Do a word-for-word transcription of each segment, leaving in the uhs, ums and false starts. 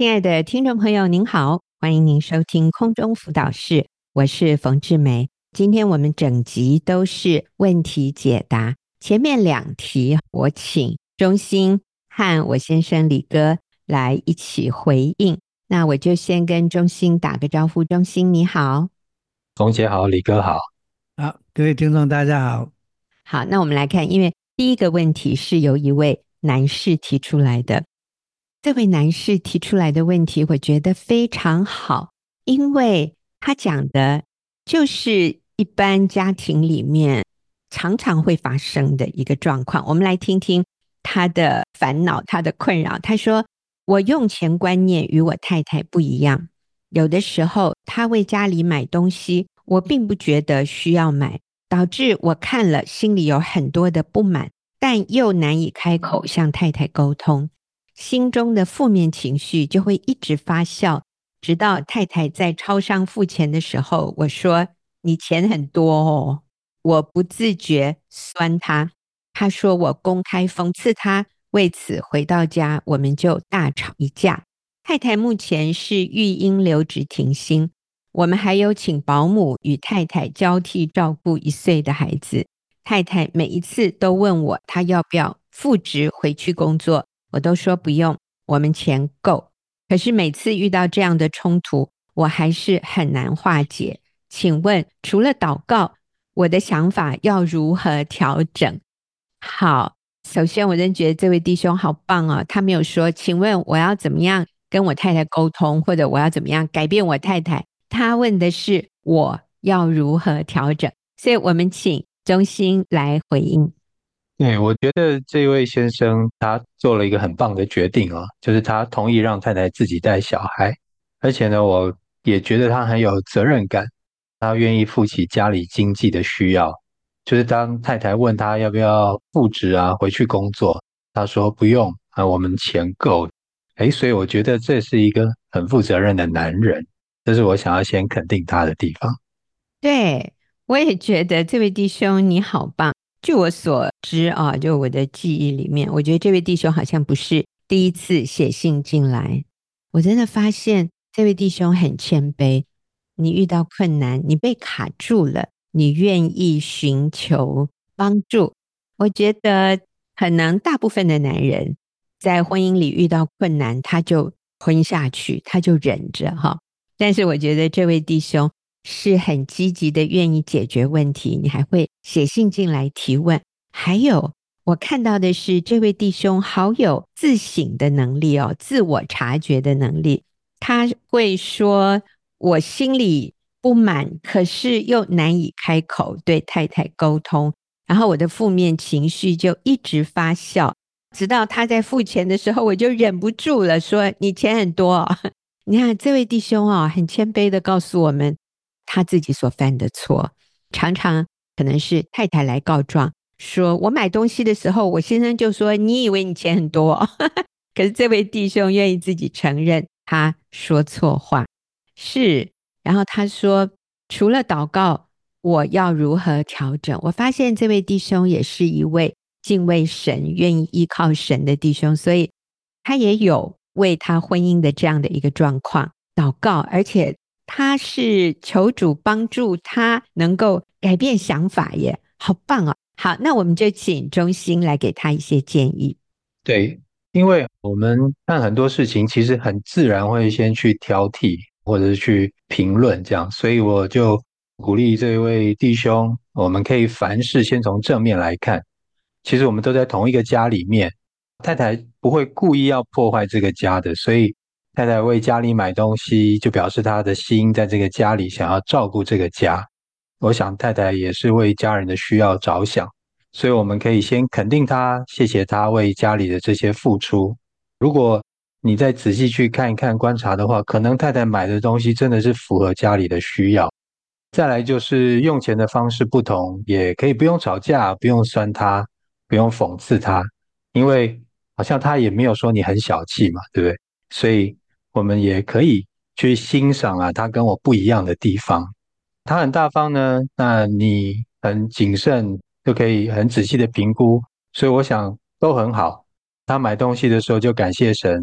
亲爱的听众朋友您好，欢迎您收听空中辅导室，我是冯志梅。今天我们整集都是问题解答，前面两题我请钟兴和我先生李哥来一起回应。那我就先跟钟兴打个招呼。钟兴你好。 冯姐好，李哥好。 好，各位听众大家好。 好，那我们来看，因为第一个问题是由一位男士提出来的。这位男士提出来的问题我觉得非常好，因为他讲的就是一般家庭里面常常会发生的一个状况。我们来听听他的烦恼，他的困扰。他说，我用钱观念与我太太不一样，有的时候他为家里买东西，我并不觉得需要买，导致我看了心里有很多的不满，但又难以开口向太太沟通，心中的负面情绪就会一直发酵，直到太太在超商付钱的时候，我说你钱很多哦，我不自觉酸他，他说我公开讽刺他，为此回到家我们就大吵一架。太太目前是育婴留职停薪，我们还有请保姆与太太交替照顾一岁的孩子。太太每一次都问我她要不要复职回去工作，我都说不用，我们钱够。可是每次遇到这样的冲突，我还是很难化解。请问除了祷告，我的想法要如何调整？好，首先我真觉得这位弟兄好棒哦，他没有说请问我要怎么样跟我太太沟通，或者我要怎么样改变我太太，他问的是我要如何调整。所以我们请钟兴来回应。 对，我觉得这位先生他做了一个很棒的决定哦，就是他同意让太太自己带小孩，而且呢，我也觉得他很有责任感，他愿意负起家里经济的需要。就是当太太问他要不要复职啊，回去工作，他说不用啊，我们钱够。诶，所以我觉得这是一个很负责任的男人，这是我想要先肯定他的地方。 对，我也觉得这位弟兄你好棒。据我所知啊，就我的记忆里面，我觉得这位弟兄好像不是第一次写信进来。我真的发现这位弟兄很谦卑，你遇到困难，你被卡住了，你愿意寻求帮助。我觉得可能大部分的男人在婚姻里遇到困难，他就吞下去，他就忍着哈。但是我觉得这位弟兄是很积极的，愿意解决问题，你还会写信进来提问。还有我看到的是这位弟兄好有自省的能力哦，自我察觉的能力。他会说我心里不满，可是又难以开口对太太沟通，然后我的负面情绪就一直发酵，直到他在付钱的时候，我就忍不住了，说你钱很多哦。你看这位弟兄啊、哦，很谦卑的告诉我们他自己所犯的错，常常可能是太太来告状，说我买东西的时候，我先生就说你以为你钱很多哦，可是这位弟兄愿意自己承认他说错话，是，然后他说除了祷告，我要如何调整？我发现这位弟兄也是一位敬畏神、愿意依靠神的弟兄，所以他也有为他婚姻的这样的一个状况祷告，而且他是求主帮助他能够改变想法耶，好棒哦！好，那我们就请钟兴来给他一些建议。 对，因为我们看很多事情，其实很自然会先去挑剔或者是去评论这样，所以我就鼓励这位弟兄，我们可以凡事先从正面来看。其实我们都在同一个家里面，太太不会故意要破坏这个家的，所以太太为家里买东西，就表示她的心在这个家里，想要照顾这个家。我想太太也是为家人的需要着想。所以我们可以先肯定他，谢谢他为家里的这些付出。如果你再仔细去看一看、观察的话，可能太太买的东西真的是符合家里的需要。再来就是用钱的方式不同，也可以不用吵架，不用酸他，不用讽刺他，因为好像他也没有说你很小气嘛，对不对？所以我们也可以去欣赏啊，他跟我不一样的地方。他很大方呢，那你很谨慎，就可以很仔细的评估，所以我想都很好。他买东西的时候就感谢神，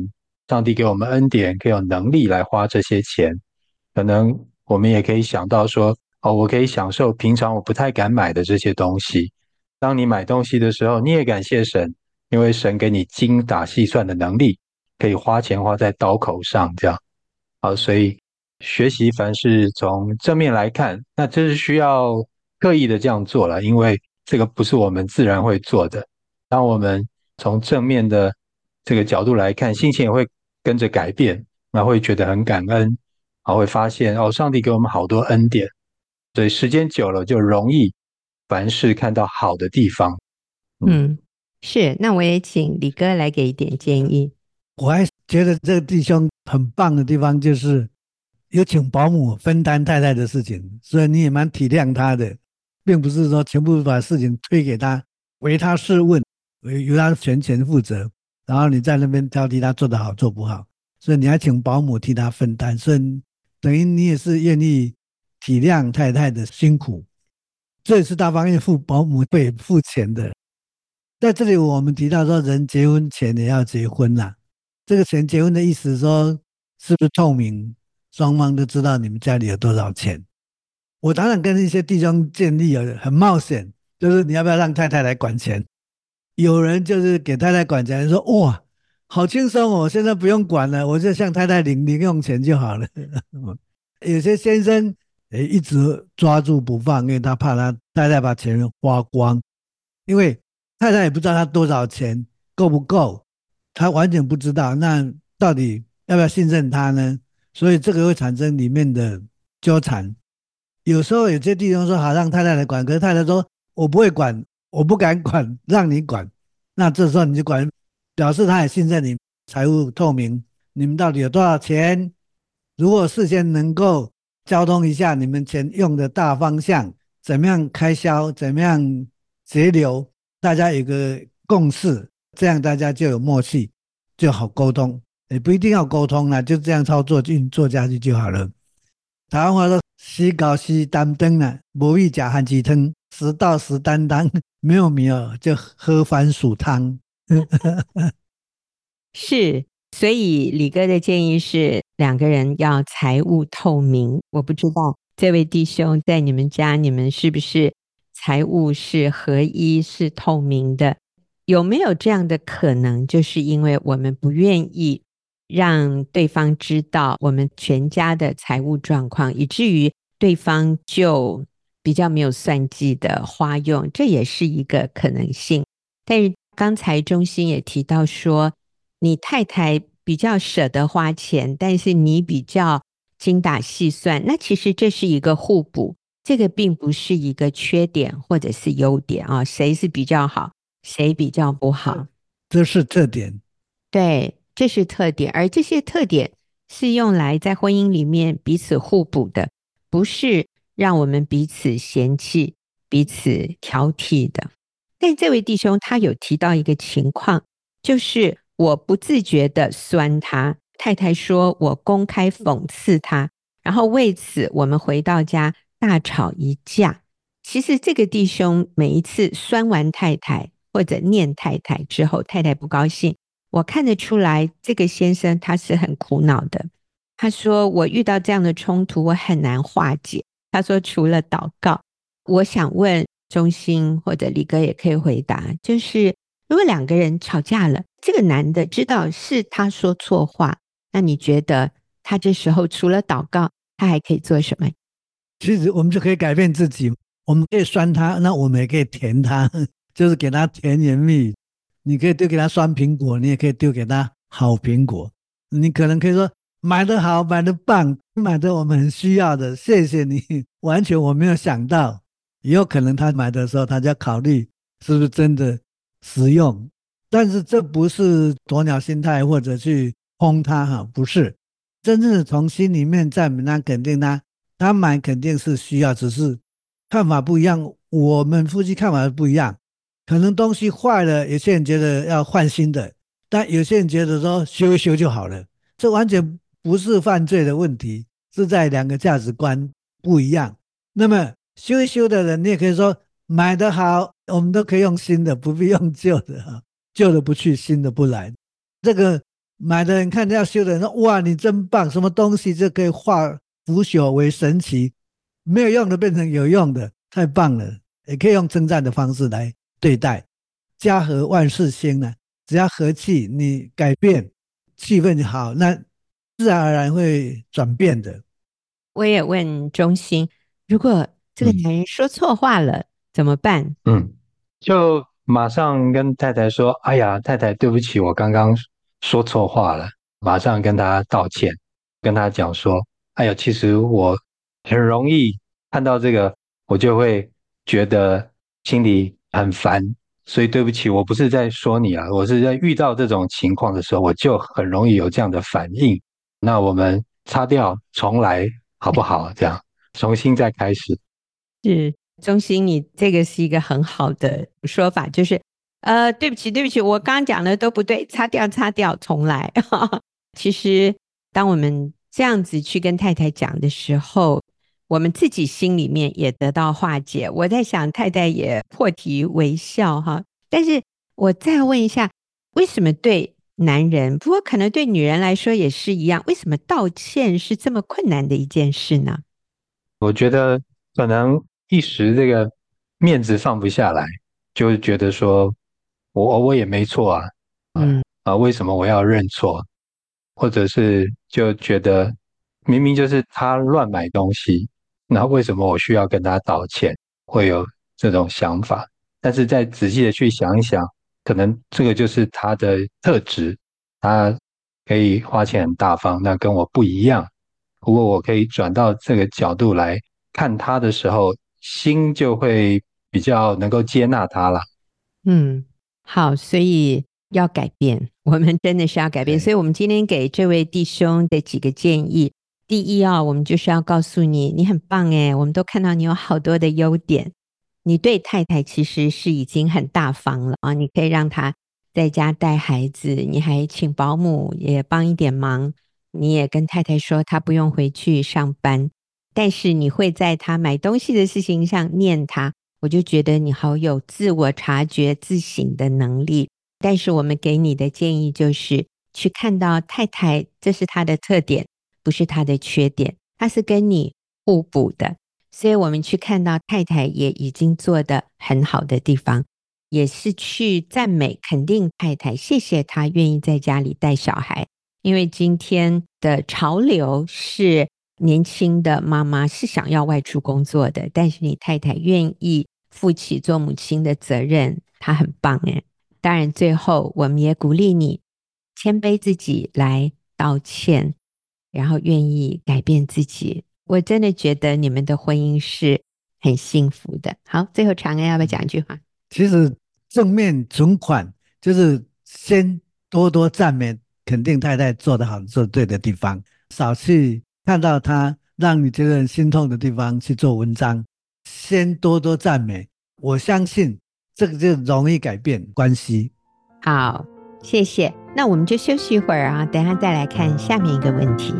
上帝给我们恩典，可以有能力来花这些钱。可能我们也可以想到说，哦，我可以享受平常我不太敢买的这些东西。当你买东西的时候，你也感谢神，因为神给你精打细算的能力，可以花钱花在刀口上，这样。好，所以学习凡事从正面来看，那这是需要刻意的这样做了，因为这个不是我们自然会做的。当我们从正面的这个角度来看，心情也会跟着改变，那会觉得很感恩，然后会发现哦，上帝给我们好多恩典，所以时间久了就容易凡事看到好的地方。 嗯，嗯是，那我也请李哥来给一点建议。 我还觉得这个弟兄很棒的地方就是有请保姆分担太太的事情，所以你也蛮体谅他的，并不是说全部把事情推给他，唯他是问，由他全权负责，然后你在那边挑剔他做得好做不好，所以你还请保姆替他分担，所以等于你也是愿意体谅太太的辛苦，这也是大方愿付保姆费付钱的。在这里我们提到说，人结婚前也要结婚啦、啊。这个钱结婚的意思说，是不是透明，双方都知道你们家里有多少钱？我常常跟一些弟兄建议啊，很冒险，就是你要不要让太太来管钱？有人就是给太太管钱，说哇，好轻松哦，现在不用管了，我就向太太领零用钱就好了。有些先生也一直抓住不放，因为他怕他太太把钱花光，因为太太也不知道他多少钱够不够，他完全不知道，那到底要不要信任他呢？所以这个会产生里面的纠缠。有时候有些弟兄说好让太太来管，可是太太说我不会管，我不敢管，让你管。那这时候你就管，表示他也信任你，财务透明，你们到底有多少钱？如果事先能够交通一下你们钱用的大方向，怎么样开销，怎么样节流，大家有个共识，这样大家就有默契，就好沟通。也不一定要沟通啦，就这样操作运作下去就好了。台湾话说时到时担当啦，无米吃番薯汤，时到时担当，没有米哦就喝番薯汤。 是，所以李哥的建议是两个人要财务透明。我不知道这位弟兄在你们家，你们是不是财务是合一，是透明的？有没有这样的可能？就是因为我们不愿意让对方知道我们全家的财务状况，以至于对方就比较没有算计的花用，这也是一个可能性。但是刚才中心也提到说，你太太比较舍得花钱，但是你比较精打细算，那其实这是一个互补，这个并不是一个缺点或者是优点啊，谁是比较好，谁比较不好， 这是特点。 对，这是特点，而这些特点是用来在婚姻里面彼此互补的，不是让我们彼此嫌弃、彼此挑剔的。但这位弟兄他有提到一个情况，就是我不自觉的酸他，太太说我公开讽刺他，然后为此我们回到家大吵一架。其实这个弟兄每一次酸完太太或者念太太之后，太太不高兴，我看得出来这个先生他是很苦恼的。他说我遇到这样的冲突我很难化解，他说除了祷告。我想问中心或者李哥也可以回答，就是如果两个人吵架了，这个男的知道是他说错话，那你觉得他这时候除了祷告他还可以做什么？ 其实我们就可以改变自己，我们可以酸他，那我们也可以甜他，就是给他甜言蜜语。你可以丢给他酸苹果，你也可以丢给他好苹果。你可能可以说买得好，买得棒，买得我们很需要的，谢谢你，完全我没有想到。也有可能他买的时候他就要考虑是不是真的实用，但是这不是鸵鸟心态或者去轰他哈，不是，真正的从心里面赞美他，肯定他，他买肯定是需要，只是看法不一样，我们夫妻看法不一样，可能东西坏了，有些人觉得要换新的，但有些人觉得说修一修就好了，这完全不是犯罪的问题，是在两个价值观不一样。那么修一修的人，你也可以说买得好，我们都可以用新的，不必用旧的，旧的不去，新的不来。这个买的人看要修的人说哇你真棒，什么东西就可以化腐朽为神奇，没有用的变成有用的，太棒了。也可以用称赞的方式来对待。家和万事兴啊，只要和气，你改变气氛好，那自然而然会转变的。 我也问中心，如果这个男人说错话了、嗯、怎么办？ 嗯，就马上跟太太说，哎呀，太太对不起，我刚刚说错话了，马上跟他道歉，跟他讲说，哎呀，其实我很容易看到这个，我就会觉得心里很烦，所以对不起，我不是在说你啊，我是在遇到这种情况的时候，我就很容易有这样的反应。那我们擦掉重来好不好？这样重新再开始。 是中心，你这个是一个很好的说法，就是呃，对不起，对不起，我刚刚讲的都不对，擦掉，擦掉，重来。其实，当我们这样子去跟太太讲的时候，我们自己心里面也得到化解。我在想，太太也破涕为笑哈。但是我再问一下，为什么对男人，不过可能对女人来说也是一样，为什么道歉是这么困难的一件事呢？ 我觉得可能一时这个面子放不下来，就觉得说我我也没错啊， 嗯啊为什么我要认错？或者是就觉得明明就是他乱买东西，那为什么我需要跟他道歉？会有这种想法，但是再仔细的去想一想，可能这个就是他的特质，他可以花钱很大方，那跟我不一样。如果我可以转到这个角度来看他的时候，心就会比较能够接纳他了。 嗯，好，所以要改变，我们真的是要改变。所以我们今天给这位弟兄的几个建议，第一啊，我们就是要告诉你，你很棒诶，我们都看到你有好多的优点，你对太太其实是已经很大方了啊，你可以让她在家带孩子，你还请保姆也帮一点忙，你也跟太太说她不用回去上班，但是你会在她买东西的事情上念她，我就觉得你好有自我察觉自省的能力。但是我们给你的建议就是去看到太太，这是她的特点，不是她的缺点，她是跟你互补的。所以我们去看到太太也已经做得很好的地方，也是去赞美肯定太太，谢谢她愿意在家里带小孩。因为今天的潮流是年轻的妈妈是想要外出工作的，但是你太太愿意负起做母亲的责任，她很棒诶。当然最后我们也鼓励你谦卑自己来道歉，然后愿意改变自己。我真的觉得你们的婚姻是很幸福的。好，最后长安要不要讲一句话？ 其实正面存款就是先多多赞美肯定太太做得好做得对的地方，少去看到她让你觉得很心痛的地方去做文章，先多多赞美，我相信这个就容易改变关系。 好，谢谢。那我们就休息一会儿啊，等一下再来看下面一个问题。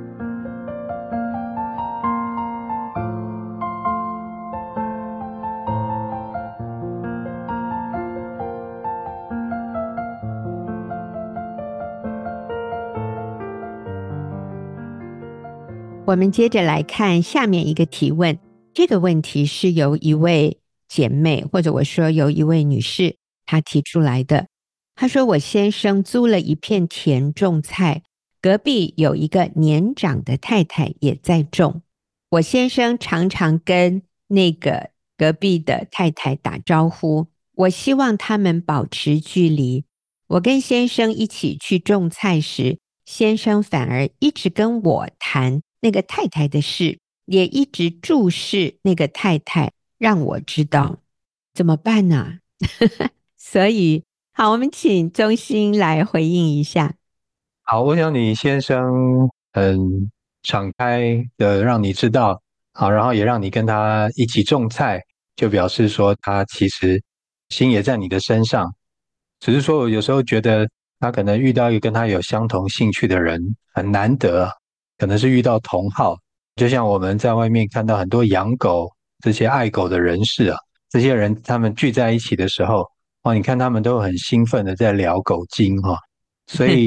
我们接着来看下面一个提问，这个问题是由一位姐妹，或者我说由一位女士她提出来的。她说，我先生租了一片田种菜，隔壁有一个年长的太太也在种，我先生常常跟那个隔壁的太太打招呼，我希望他们保持距离。我跟先生一起去种菜时，先生反而一直跟我谈那个太太的事，也一直注视那个太太，让我知道怎么办呢、啊？所以好，我们请中心来回应一下。 好，我想你先生很敞开的让你知道，好，然后也让你跟他一起种菜，就表示说他其实心也在你的身上。只是说我有时候觉得他可能遇到一个跟他有相同兴趣的人很难得，可能是遇到同好，就像我们在外面看到很多养狗这些爱狗的人士啊，这些人他们聚在一起的时候，哇，你看他们都很兴奋的在聊狗精哈、哦，所以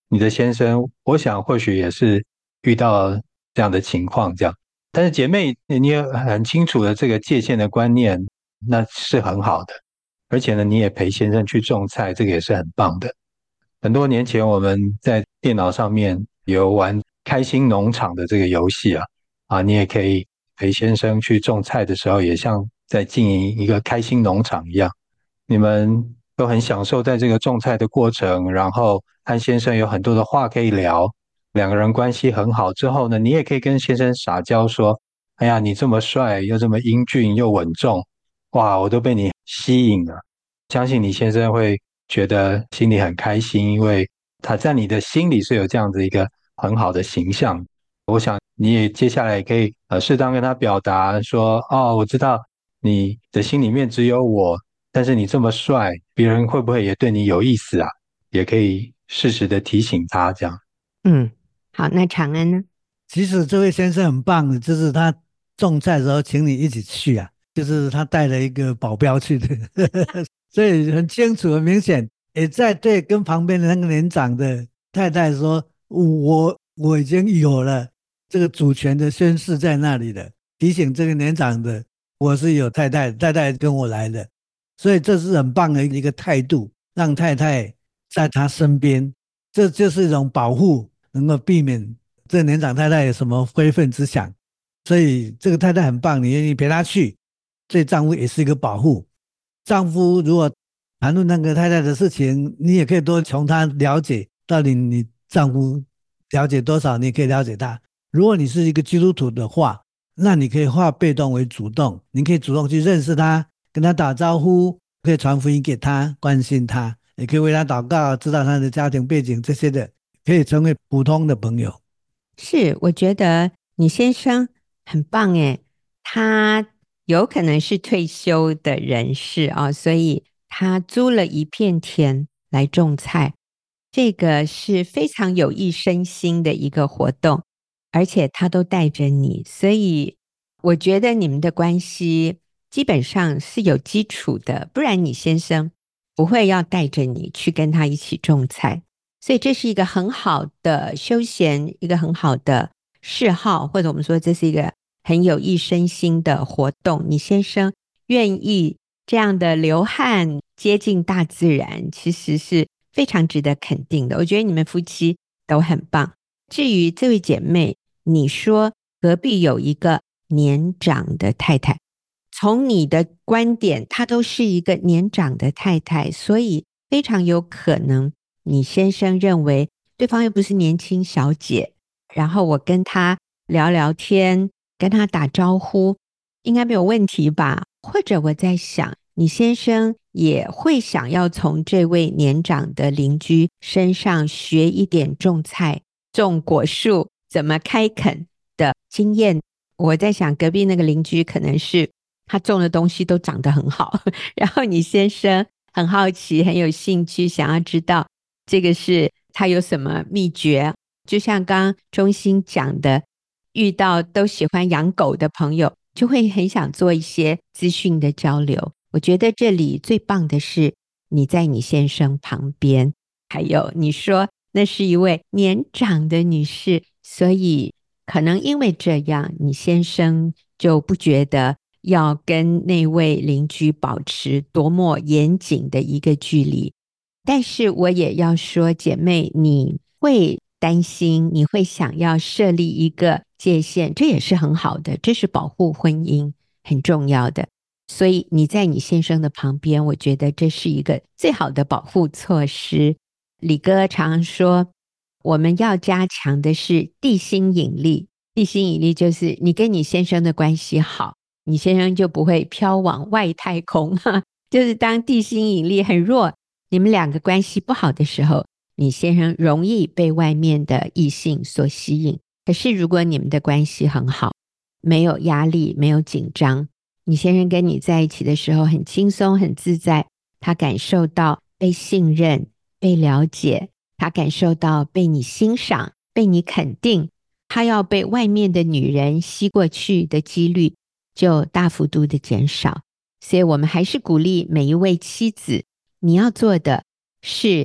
你的先生，我想或许也是遇到这样的情况，这样。但是姐妹，你也很清楚的这个界限的观念，那是很好的。而且呢，你也陪先生去种菜，这个也是很棒的。很多年前我们在电脑上面有玩开心农场的这个游戏啊，啊，你也可以陪先生去种菜的时候，也像在经营一个开心农场一样。你们都很享受在这个种菜的过程，然后和先生有很多的话可以聊，两个人关系很好之后呢，你也可以跟先生撒娇说：“哎呀，你这么帅，又这么英俊又稳重，哇，我都被你吸引了。”相信你先生会觉得心里很开心，因为他在你的心里是有这样子一个很好的形象。我想你也接下来也可以呃适当跟他表达说：“哦，我知道你的心里面只有我。”但是你这么帅，别人会不会也对你有意思啊？也可以适时的提醒他这样。 嗯，好，那长安呢？ 其实这位先生很棒的，就是他种菜的时候请你一起去啊，就是他带了一个保镖去的，所以很清楚、很明显，也在对跟旁边的那个年长的太太说：“我我已经有了这个主权的宣誓在那里了。”提醒这个年长的，我是有太太，太太跟我来的，所以这是很棒的一个态度，让太太在他身边，这就是一种保护，能够避免这个年长太太有什么非分之想。所以这个太太很棒，你愿意陪她去，对丈夫也是一个保护。丈夫如果谈论那个太太的事情，你也可以多从她了解到底你丈夫了解多少，你也可以了解他。如果你是一个基督徒的话，那你可以化被动为主动，你可以主动去认识他，跟他打招呼，可以传福音给他，关心他，也可以为他祷告，知道他的家庭背景这些的，可以成为普通的朋友。 是，我觉得你先生很棒诶，他有可能是退休的人士啊，所以他租了一片田来种菜，这个是非常有益身心的一个活动，而且他都带着你，所以我觉得你们的关系基本上是有基础的，不然你先生不会要带着你去跟他一起种菜。所以这是一个很好的休闲，一个很好的嗜好，或者我们说这是一个很有益身心的活动。你先生愿意这样的流汗接近大自然，其实是非常值得肯定的。我觉得你们夫妻都很棒。至于这位姐妹，你说隔壁有一个年长的太太，从你的观点，她都是一个年长的太太，所以非常有可能你先生认为对方又不是年轻小姐，然后我跟她聊聊天，跟她打招呼，应该没有问题吧？或者我在想，你先生也会想要从这位年长的邻居身上学一点种菜、种果树、怎么开垦的经验。我在想，隔壁那个邻居可能是他种的东西都长得很好，然后你先生很好奇，很有兴趣，想要知道这个是他有什么秘诀。就像刚刚中心讲的，遇到都喜欢养狗的朋友，就会很想做一些资讯的交流。我觉得这里最棒的是你在你先生旁边，还有你说那是一位年长的女士，所以可能因为这样，你先生就不觉得要跟那位邻居保持多么严谨的一个距离。但是我也要说，姐妹，你会担心，你会想要设立一个界限，这也是很好的，这是保护婚姻很重要的。所以你在你先生的旁边，我觉得这是一个最好的保护措施。李哥常说，我们要加强的是地心引力。地心引力就是你跟你先生的关系好，你先生就不会飘往外太空。就是当地心引力很弱，你们两个关系不好的时候，你先生容易被外面的异性所吸引。可是如果你们的关系很好，没有压力，没有紧张，你先生跟你在一起的时候很轻松很自在，他感受到被信任、被了解，他感受到被你欣赏、被你肯定，他要被外面的女人吸过去的几率就大幅度的减少。所以我们还是鼓励每一位妻子，你要做的是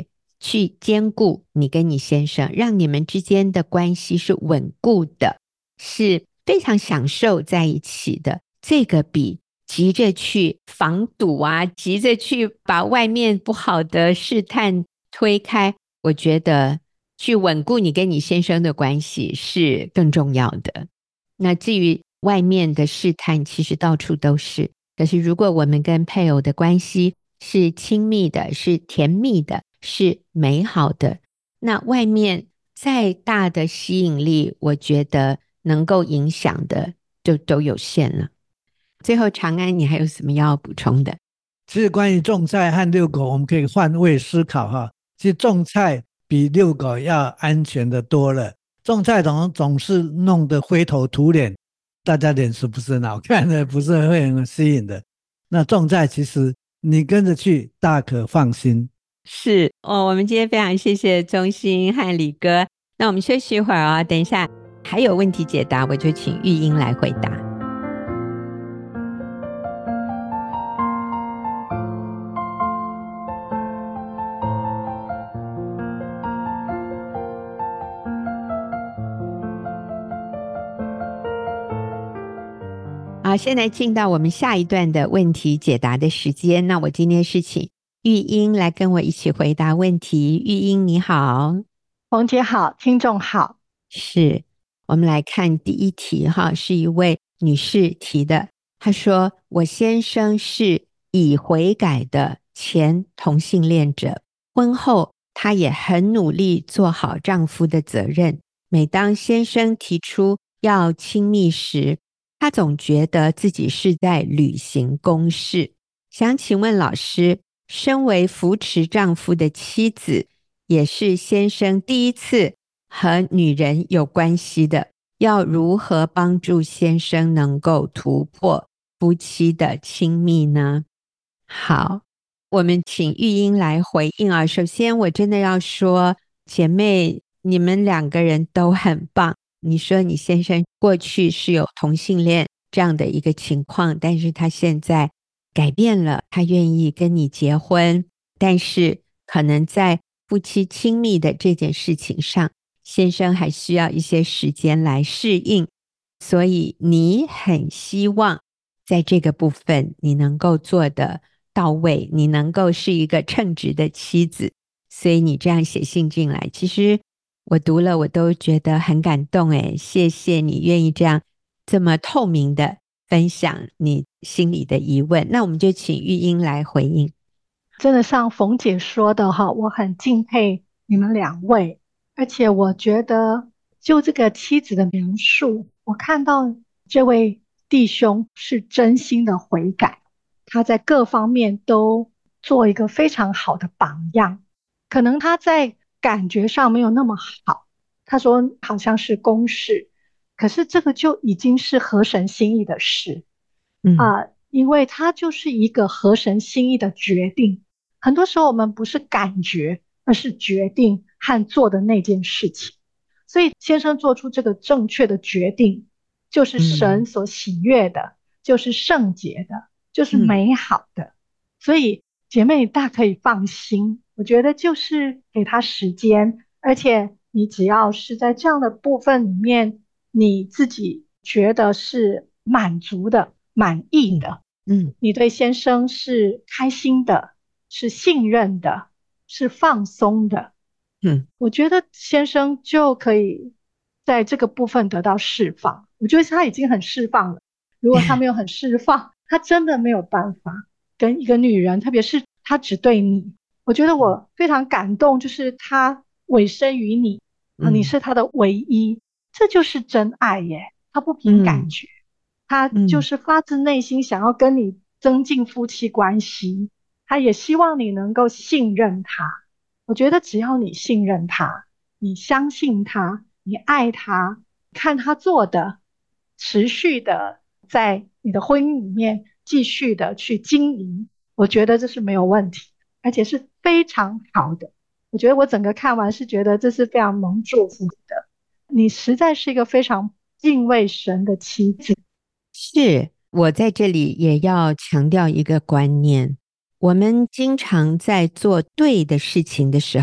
去兼顾你跟你先生，让你们之间的关系是稳固的，是非常享受在一起的。这个比急着去防堵啊，急着去把外面不好的试探推开，我觉得去稳固你跟你先生的关系是更重要的。那至于外面的试探，其实到处都是。可是如果我们跟配偶的关系是亲密的，是甜蜜的，是美好的，那外面再大的吸引力，我觉得能够影响的就都有限了。最后，长安，你还有什么要补充的？ 其实关于种菜和遛狗，我们可以换位思考哈。其实种菜比遛狗要安全的多了。种菜总总是弄得灰头土脸，大家脸是不是很好看的，不是会很吸引的。那种菜其实你跟着去，大可放心。 是哦，我们今天非常谢谢钟兴和李哥。那我们休息一会儿啊、哦，等一下还有问题解答，我就请玉英来回答。好，现在进到我们下一段的问题解答的时间。那我今天是请玉英来跟我一起回答问题。玉英你好。 冯姐好，听众好。 是，我们来看第一题哈，是一位女士提的。她说，我先生是已悔改的前同性恋者，婚后他也很努力做好丈夫的责任。每当先生提出要亲密时，他总觉得自己是在履行公事。想请问老师，身为扶持丈夫的妻子，也是先生第一次和女人有关系的，要如何帮助先生能够突破夫妻的亲密呢？好，我们请玉英来回应啊。首先我真的要说，姐妹，你们两个人都很棒。你说你先生过去是有同性恋这样的一个情况，但是他现在改变了，他愿意跟你结婚，但是可能在夫妻亲密的这件事情上，先生还需要一些时间来适应，所以你很希望在这个部分你能够做得到位，你能够是一个称职的妻子，所以你这样写信进来，其实我读了我都觉得很感动诶，谢谢你愿意这样这么透明的分享你心里的疑问。那我们就请玉英来回应。 真的像冯姐说的哈，我很敬佩你们两位，而且我觉得就这个妻子的描述，我看到这位弟兄是真心的悔改，他在各方面都做一个非常好的榜样。可能他在感觉上没有那么好，他说好像是公事，可是这个就已经是合神心意的事。 嗯啊、呃，因为它就是一个合神心意的决定。很多时候我们不是感觉，而是决定和做的那件事情。所以先生做出这个正确的决定，就是神所喜悦的，嗯、就是圣洁的，就是美好的。嗯、所以姐妹大可以放心，我觉得就是给他时间，而且你只要是在这样的部分里面，你自己觉得是满足的、满意的， 嗯， 你对先生是开心的，是信任的，是放松的， 嗯， 我觉得先生就可以在这个部分得到释放。我觉得他已经很释放了，如果他没有很释放，他真的没有办法跟一个女人，特别是他只对你。我觉得我非常感动，就是他委身于你，啊，你是他的唯一，这就是真爱耶。他不凭感觉，他就是发自内心想要跟你增进夫妻关系，他也希望你能够信任他。我觉得只要你信任他，你相信他，你爱他，看他做的，持续的在你的婚姻里面继续的去经营，我觉得这是没有问题，而且是非常好的。我觉得我整个看完是觉得这是非常蒙祝福的，你实在是一个非常敬畏神的妻子。 是，我在这里也要强调一个观念，我们经常在做对的事情的时候，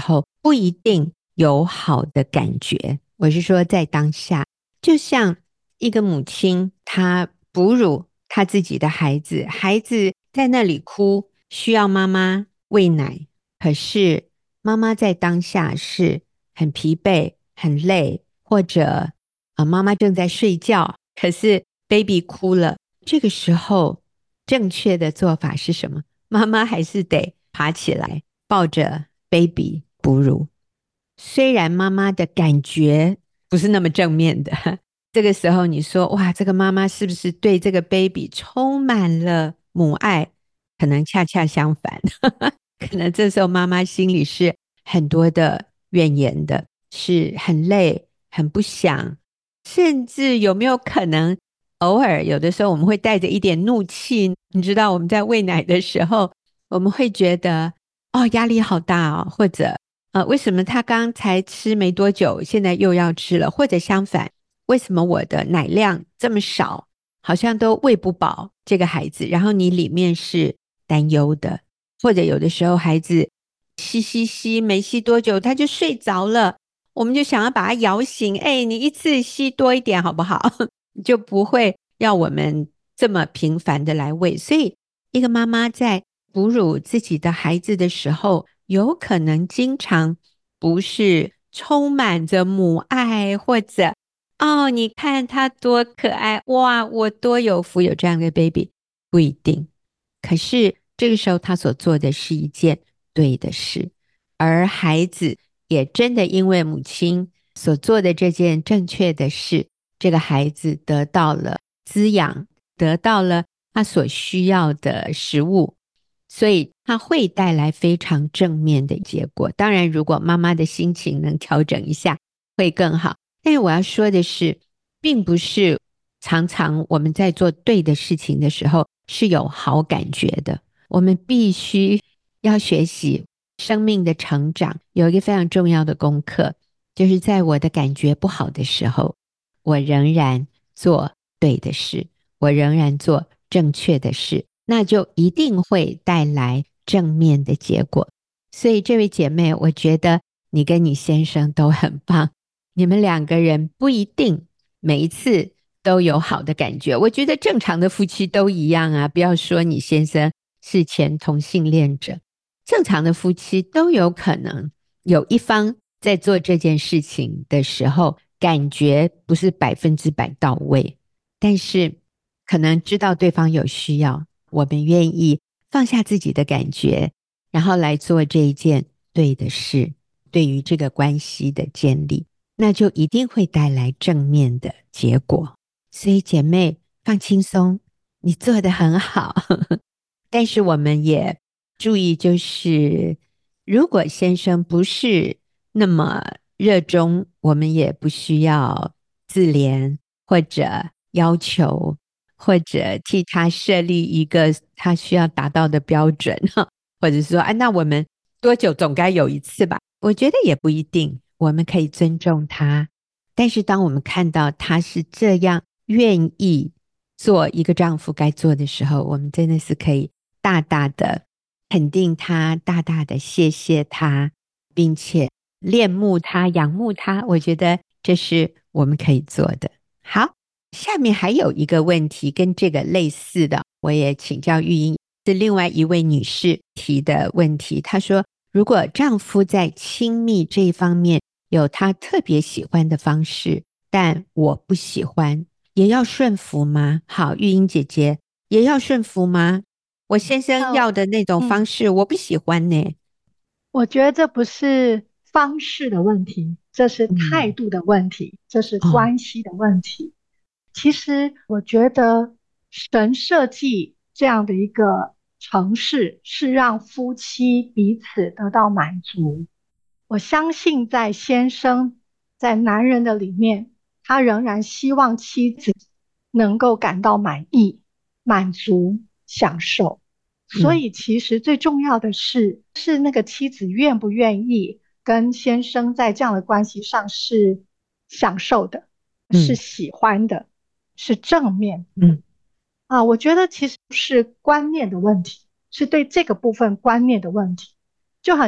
不一定有好的感觉。我是说在当下，就像一个母亲，她哺乳她自己的孩子，孩子在那里哭，需要妈妈喂奶，可是妈妈在当下是很疲惫很累，或者、呃、妈妈正在睡觉，可是 baby 哭了，这个时候正确的做法是什么？妈妈还是得爬起来抱着 baby 哺乳。虽然妈妈的感觉不是那么正面的，这个时候你说哇，这个妈妈是不是对这个 baby 充满了母爱？可能恰恰相反可能这时候妈妈心里是很多的怨言的，是很累很不想，甚至有没有可能偶尔有的时候我们会带着一点怒气，你知道我们在喂奶的时候，我们会觉得哦压力好大哦，或者呃为什么他刚才吃没多久现在又要吃了，或者相反，为什么我的奶量这么少，好像都喂不饱这个孩子，然后你里面是担忧的，或者有的时候孩子吸吸吸没吸多久他就睡着了，我们就想要把他摇醒，哎，你一次吸多一点好不好就不会要我们这么频繁的来喂。所以一个妈妈在哺乳自己的孩子的时候，有可能经常不是充满着母爱，或者哦你看他多可爱，哇我多有福有这样的 baby， 不一定。可是这个时候他所做的是一件对的事，而孩子也真的因为母亲所做的这件正确的事，这个孩子得到了滋养，得到了他所需要的食物，所以他会带来非常正面的结果。当然如果妈妈的心情能调整一下会更好，但是我要说的是，并不是常常我们在做对的事情的时候是有好感觉的。我们必须要学习生命的成长，有一个非常重要的功课，就是在我的感觉不好的时候，我仍然做对的事，我仍然做正确的事，那就一定会带来正面的结果。所以这位姐妹，我觉得你跟你先生都很棒，你们两个人不一定每一次都有好的感觉，我觉得正常的夫妻都一样啊，不要说你先生是前同性恋者，正常的夫妻都有可能有一方在做这件事情的时候感觉不是百分之百到位，但是可能知道对方有需要，我们愿意放下自己的感觉，然后来做这一件对的事，对于这个关系的建立，那就一定会带来正面的结果。所以姐妹放轻松，你做得很好但是我们也注意，就是如果先生不是那么热衷，我们也不需要自怜，或者要求，或者替他设立一个他需要达到的标准，或者说啊，那我们多久总该有一次吧？我觉得也不一定，我们可以尊重他，但是当我们看到他是这样愿意做一个丈夫该做的时候，我们真的是可以大大的肯定他，大大的谢谢他，并且恋慕他，仰慕他，我觉得这是我们可以做的。好，下面还有一个问题跟这个类似的，我也请教玉英，是另外一位女士提的问题。她说，如果丈夫在亲密这一方面有他特别喜欢的方式，但我不喜欢，也要顺服吗？好，玉英姐姐，也要顺服吗？我先生要的那种方式、嗯、我不喜欢呢。 我觉得这不是方式的问题，这是态度的问题、嗯、这是关系的问题、哦、其实我觉得神设计这样的一个程式是让夫妻彼此得到满足。我相信在先生，在男人的里面，他仍然希望妻子能够感到满意、满足、享受。所以其实最重要的是，是那个妻子愿不愿意跟先生在这样的关系上是享受的、嗯、是喜欢的、是正面的。嗯啊，我觉得其实是观念的问题，是对这个部分观念的问题。就好像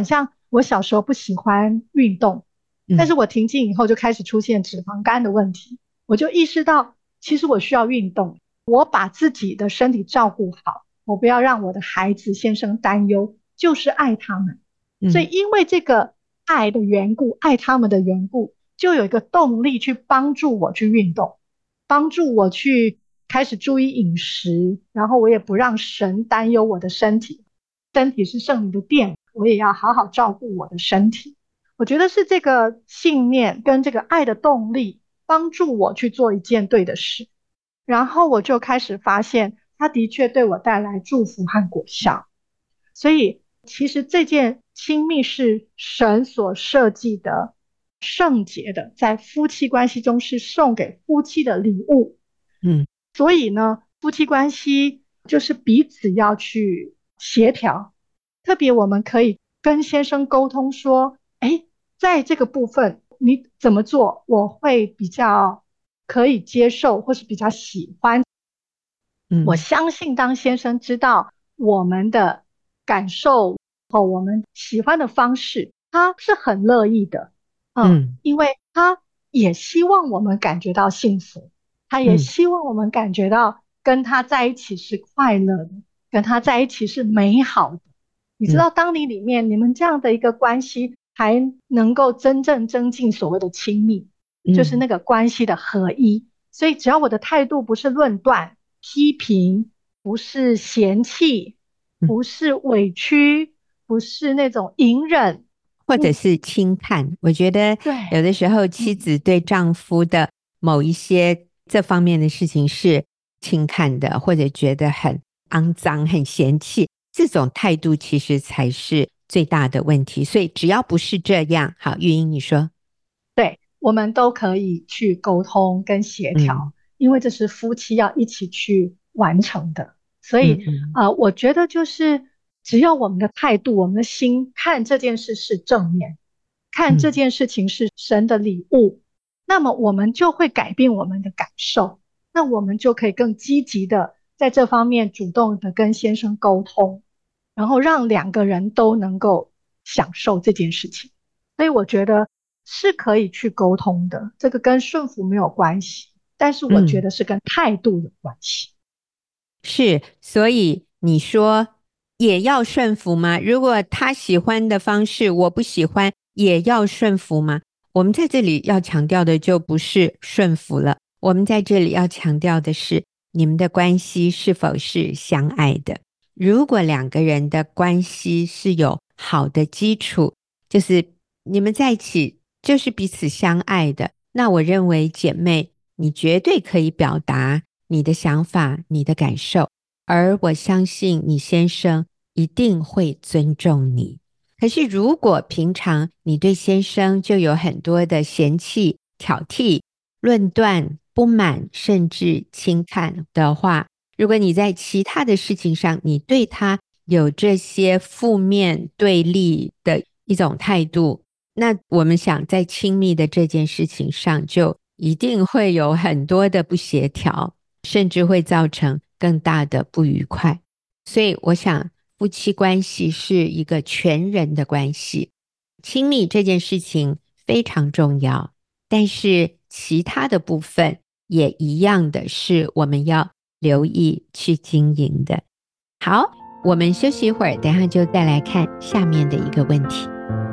我小时候不喜欢运动，但是我停经以后就开始出现脂肪肝的问题，我就意识到其实我需要运动，我把自己的身体照顾好，我不要让我的孩子先生担忧，就是爱他们。所以因为这个爱的缘故，爱他们的缘故，就有一个动力去帮助我去运动，帮助我去开始注意饮食，然后我也不让神担忧我的身体，身体是圣灵的殿，我也要好好照顾我的身体。我觉得是这个信念跟这个爱的动力帮助我去做一件对的事，然后我就开始发现它的确对我带来祝福和果效。所以其实这件亲密是神所设计的圣洁的，在夫妻关系中是送给夫妻的礼物。 嗯， 所以呢，夫妻关系就是彼此要去协调，特别我们可以跟先生沟通说，诶，在这个部分你怎么做我会比较可以接受或是比较喜欢。 嗯， 我相信当先生知道我们的感受和我们喜欢的方式，他是很乐意的。嗯， 嗯因为他也希望我们感觉到幸福，他也嗯希望我们感觉到跟他在一起是快乐的，跟他在一起是美好的。你知道当你里面你们这样的一个关系才能够真正增进所谓的亲密，就是那个关系的合一。所以只要我的态度不是论断、批评，不是嫌弃，不是委屈，不是那种隐忍， 或者是轻看。我觉得对有的时候妻子对丈夫的某一些这方面的事情是轻看的，或者觉得很肮脏、很嫌弃，这种态度其实才是最大的问题。所以只要不是这样，好，玉英你说。 对，我们都可以去沟通跟协调， 嗯因为这是夫妻要一起去完成的。所以嗯嗯呃，我觉得就是只要我们的态度，我们的心看这件事是正面，看这件事情是神的礼物，那么我们就会改变我们的感受，那我们就可以更积极的在这方面主动的跟先生沟通，然后让两个人都能够享受这件事情。所以我觉得是可以去沟通的，这个跟顺服没有关系，但是我觉得是跟态度有关系。 是，所以你说也要顺服吗？如果他喜欢的方式我不喜欢，也要顺服吗？我们在这里要强调的就不是顺服了，我们在这里要强调的是你们的关系是否是相爱的。如果两个人的关系是有好的基础，就是你们在一起就是彼此相爱的，那我认为姐妹你绝对可以表达你的想法、你的感受，而我相信你先生一定会尊重你。可是如果平常你对先生就有很多的嫌弃、挑剔、论断、不满，甚至轻看的话，如果你在其他的事情上你对他有这些负面对立的一种态度，那我们想在亲密的这件事情上就一定会有很多的不协调，甚至会造成更大的不愉快。所以我想夫妻关系是一个全人的关系，亲密这件事情非常重要，但是其他的部分也一样的是我们要留意去经营的。好，我们休息一会儿，等一下就再来看下面的一个问题。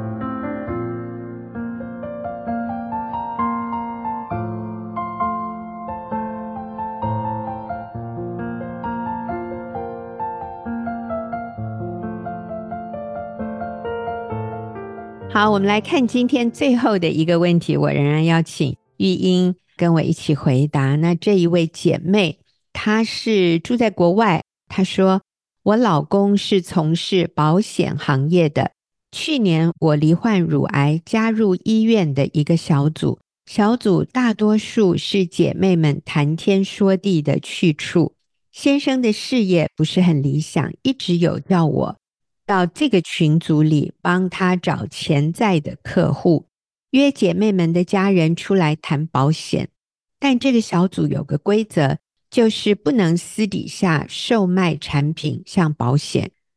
好，我们来看今天最后的一个问题，我仍然要请玉英跟我一起回答。那这一位姐妹她是住在国外，她说我老公是从事保险行业的，去年我罹患乳癌，加入医院的一个小组，小组大多数是姐妹们谈天说地的去处。先生的事业不是很理想，一直有叫我到这个群组里帮他找潜在的客户，约姐妹们的家人出来谈保险。但这个小组有个规则，就是不能私底下售卖产品，像保险。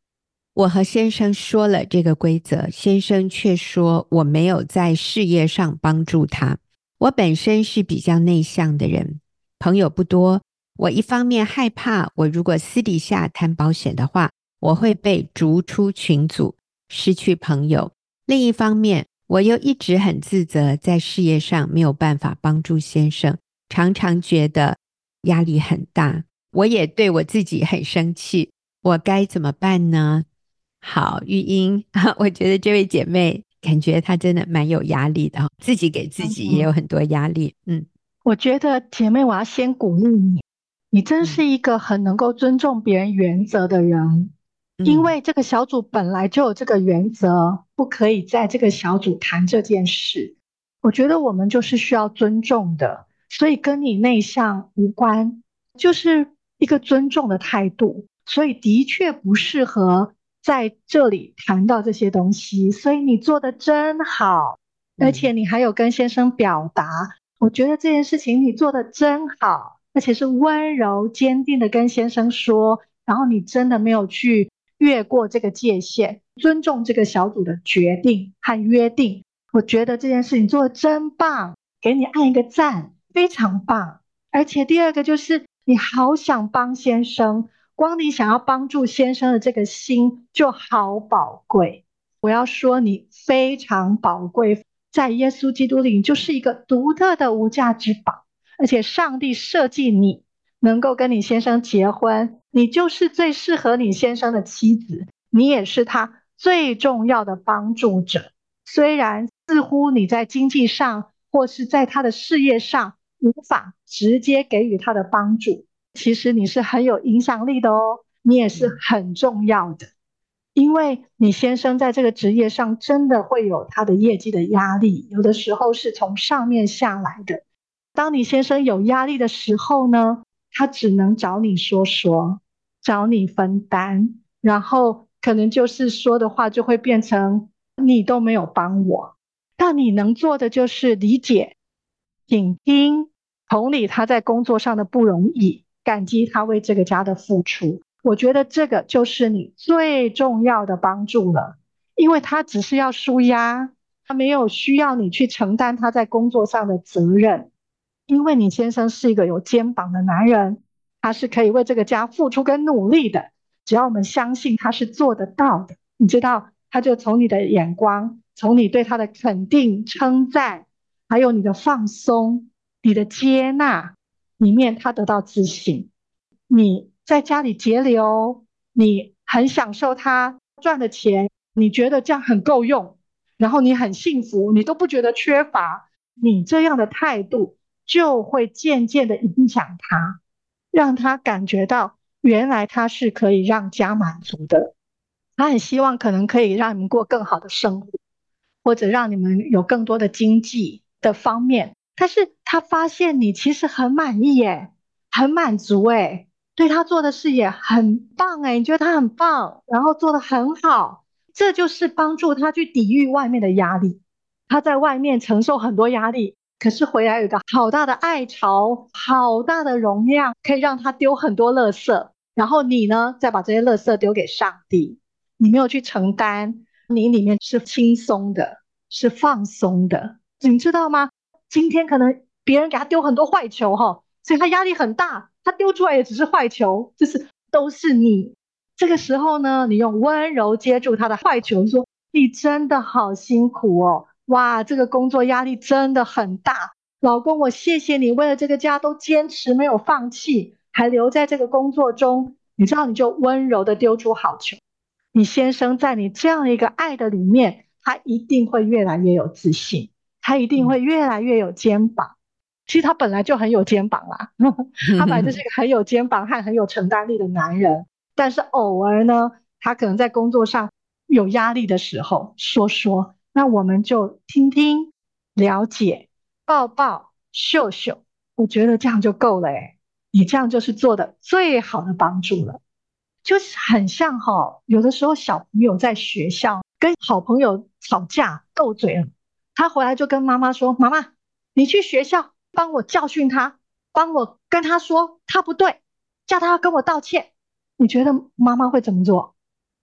我和先生说了这个规则，先生却说我没有在事业上帮助他。我本身是比较内向的人，朋友不多。我一方面害怕，我如果私底下谈保险的话，我会被逐出群组，失去朋友。另一方面，我又一直很自责，在事业上没有办法帮助先生，常常觉得压力很大。我也对我自己很生气，我该怎么办呢？好，玉英，我觉得这位姐妹感觉她真的蛮有压力的，自己给自己也有很多压力。嗯， 我觉得姐妹，我要先鼓励你，你真是一个很能够尊重别人原则的人。 嗯因为这个小组本来就有这个原则，不可以在这个小组谈这件事。我觉得我们就是需要尊重的，所以跟你内向无关，就是一个尊重的态度。所以的确不适合在这里谈到这些东西，所以你做的真好，而且你还有跟先生表达，我觉得这件事情你做的真好，而且是温柔坚定的跟先生说，然后你真的没有去越过这个界限，尊重这个小组的决定和约定。我觉得这件事情做得真棒，给你按一个赞，非常棒。而且第二个就是你好想帮先生，光你想要帮助先生的这个心就好宝贵。我要说你非常宝贵，在耶稣基督里你就是一个独特的无价之宝，而且上帝设计你能够跟你先生结婚，你就是最适合你先生的妻子，你也是他最重要的帮助者。虽然似乎你在经济上或是在他的事业上无法直接给予他的帮助，其实你是很有影响力的哦，你也是很重要的。因为你先生在这个职业上真的会有他的业绩的压力，有的时候是从上面下来的。当你先生有压力的时候呢，他只能找你说说，找你分担，然后可能就是说的话就会变成你都没有帮我。但你能做的就是理解、倾听、同理他在工作上的不容易，感激他为这个家的付出。我觉得这个就是你最重要的帮助了，因为他只是要抒压，他没有需要你去承担他在工作上的责任。因为你先生是一个有肩膀的男人，他是可以为这个家付出跟努力的，只要我们相信他是做得到的。你知道，他就从你的眼光，从你对他的肯定、称赞，还有你的放松、你的接纳里面，他得到自信。你在家里节流，你很享受他赚的钱，你觉得这样很够用，然后你很幸福，你都不觉得缺乏，你这样的态度就会渐渐的影响他，让他感觉到原来他是可以让家满足的，他很希望可能可以让你们过更好的生活，或者让你们有更多的经济的方面，但是他发现你其实很满意耶，很满足耶，对他做的事也很棒耶，你觉得他很棒，然后做得很好，这就是帮助他去抵御外面的压力。他在外面承受很多压力，可是回来有一个好大的爱巢，好大的容量，可以让他丢很多垃圾，然后你呢再把这些垃圾丢给上帝，你没有去承担，你里面是轻松的，是放松的，你知道吗？今天可能别人给他丢很多坏球哈，所以他压力很大，他丢出来也只是坏球，就是都是你。这个时候呢，你用温柔接住他的坏球，说你真的好辛苦哦，哇，这个工作压力真的很大，老公我谢谢你为了这个家都坚持没有放弃，还留在这个工作中，你知道你就温柔的丢出好球。你先生在你这样一个爱的里面，他一定会越来越有自信，他一定会越来越有肩膀。其实他本来就很有肩膀啦，他本来就是一个很有肩膀和很有承担力的男人，但是偶尔呢，他可能在工作上有压力的时候说说，那我们就听听、了解、抱抱、秀秀，我觉得这样就够了诶，你这样就是做的最好的帮助了。就是很像哈、哦，有的时候小朋友在学校跟好朋友吵架斗嘴了，他回来就跟妈妈说：“妈妈，你去学校帮我教训他，帮我跟他说他不对，叫他跟我道歉。”你觉得妈妈会怎么做？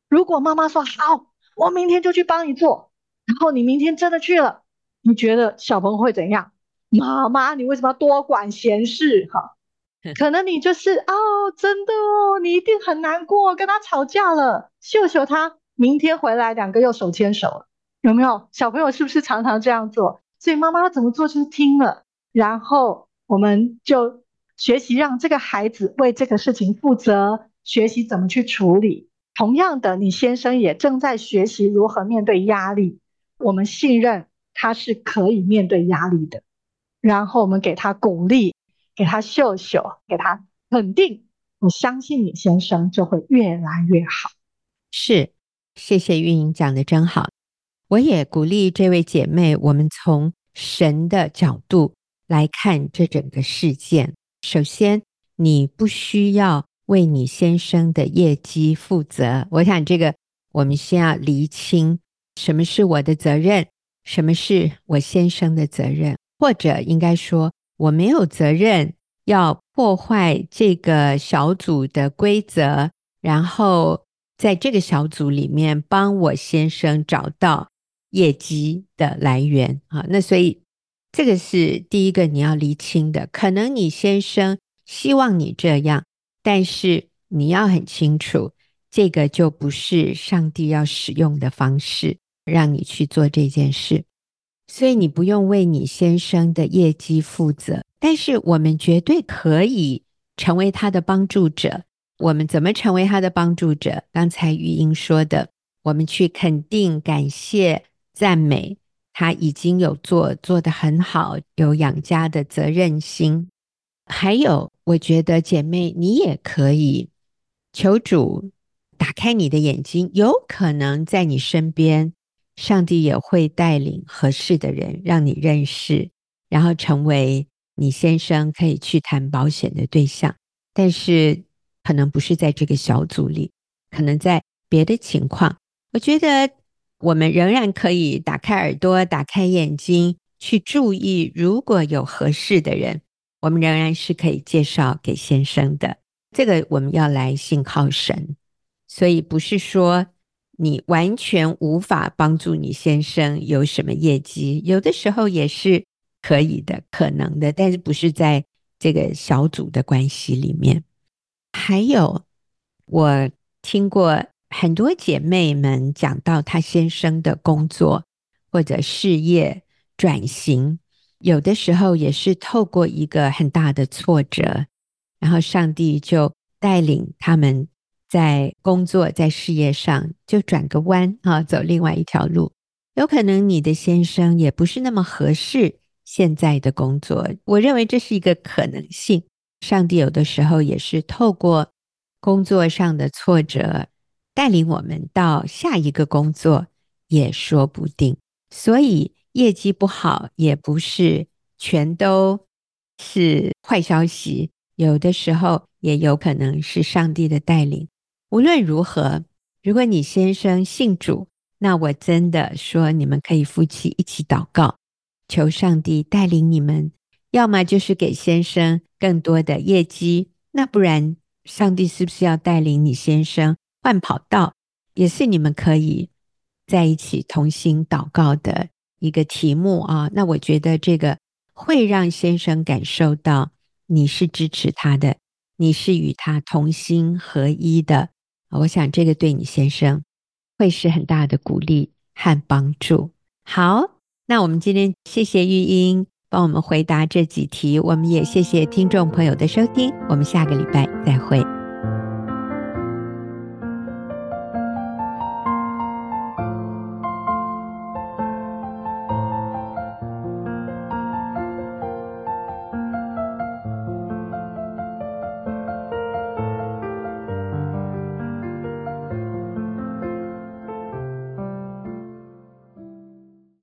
如果妈妈说好，我明天就去帮你做，然后你明天真的去了，你觉得小朋友会怎样？妈妈，你为什么要多管闲事？哈，可能你就是哦，真的哦，你一定很难过，跟他吵架了，秀秀他明天回来，两个又手牵手了，有没有？小朋友是不是常常这样做？所以妈妈怎么做就是听了，然后我们就学习让这个孩子为这个事情负责，学习怎么去处理。同样的，你先生也正在学习如何面对压力，我们信任他是可以面对压力的，然后我们给他鼓励，给他秀秀，给他肯定，我相信你先生就会越来越好。 是，谢谢玉莹讲的真好。我也鼓励这位姐妹，我们从神的角度来看这整个事件。首先，你不需要为你先生的业绩负责。我想这个我们先要厘清，什么是我的责任，什么是我先生的责任，或者应该说我没有责任要破坏这个小组的规则，然后在这个小组里面帮我先生找到业绩的来源啊。那所以这个是第一个你要厘清的，可能你先生希望你这样，但是你要很清楚，这个就不是上帝要使用的方式，让你去做这件事。所以你不用为你先生的业绩负责，但是我们绝对可以成为他的帮助者。我们怎么成为他的帮助者？刚才玉英说的，我们去肯定、感谢、赞美他已经有做做得很好，有养家的责任心。还有，我觉得姐妹你也可以求主打开你的眼睛，有可能在你身边上帝也会带领合适的人让你认识，然后成为你先生可以去谈保险的对象。但是可能不是在这个小组里，可能在别的情况。我觉得我们仍然可以打开耳朵，打开眼睛，去注意如果有合适的人，我们仍然是可以介绍给先生的。这个我们要来信靠神，所以不是说你完全无法帮助你先生有什么业绩，有的时候也是可以的，可能的，但是不是在这个小组的关系里面。还有，我听过很多姐妹们讲到她先生的工作或者事业转型，有的时候也是透过一个很大的挫折，然后上帝就带领他们在工作在事业上就转个弯啊，走另外一条路。有可能你的先生也不是那么合适现在的工作，我认为这是一个可能性。上帝有的时候也是透过工作上的挫折带领我们到下一个工作也说不定。所以业绩不好也不是全都是坏消息，有的时候也有可能是上帝的带领。无论如何，如果你先生信主，那我真的说你们可以夫妻一起祷告，求上帝带领你们，要么就是给先生更多的业绩，那不然上帝是不是要带领你先生换跑道，也是你们可以在一起同心祷告的一个题目啊。那我觉得这个会让先生感受到你是支持他的，你是与他同心合一的，我想这个对你先生会是很大的鼓励和帮助。好，那我们今天谢谢玉英帮我们回答这几题，我们也谢谢听众朋友的收听，我们下个礼拜再会。